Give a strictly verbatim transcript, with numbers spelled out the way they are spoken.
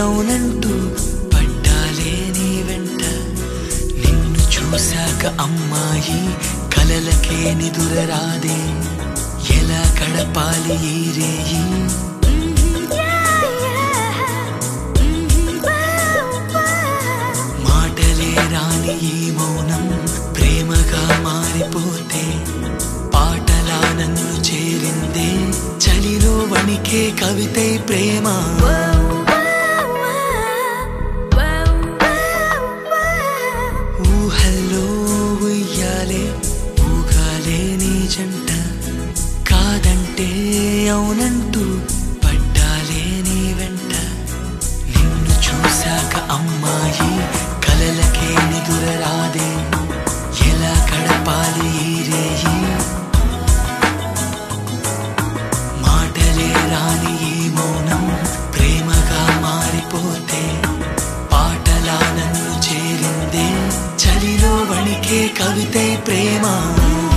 అవునంటూ పడ్డాలే నీ వెంట నిన్ను చూశాక అమ్మాయి కలలకే నిదురరాదే ఎలా గడపాలి ఈ రేయి మాటలే రాని ఈ మౌనం ప్రేమగా మారిపోతే పాటలా నన్ను చేరిందే చలిలో వణికే కవితై ప్రేమ ఊహల్లో ఉయ్యాలే ఊగాలే నీ జంట కాదంటే అవునంటూ పడ్డాలే నీ వెంట నిన్ను చూశాక అమ్మాయి కలలకే నిదురరాదే ఎలా గడపాలి ఈ రేయి మాటలే రాని ఈ మౌనం ప్రేమగా మారిపోతే పాటలా నన్ను చేరిందే చలిలో వణికే కవితై ప్రేమ